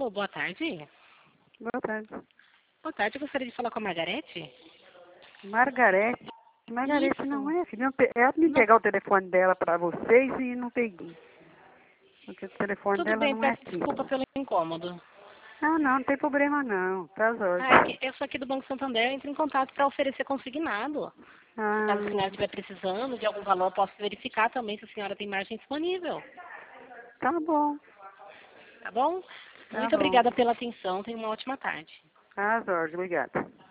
Alô, boa tarde. Boa tarde. Boa tarde, eu gostaria de falar com a Margarete. Margarete. Margarete Isso. não é, filha. Ela me Não, pegar o telefone dela para vocês e não peguei. Porque o telefone tudo dela bem, não é peço aqui. desculpa pelo incômodo. Ah, não tem problema não. Tá às Ah, é ordens. que eu sou aqui do Banco Santander, entro em contato para oferecer consignado. Ah, Caso a senhora estiver precisando de algum valor, posso verificar também se a senhora tem margem disponível. tá bom. Tá bom? Tá Muito bom. obrigada pela atenção, tenha uma ótima tarde. Tá às ordens. Obrigada.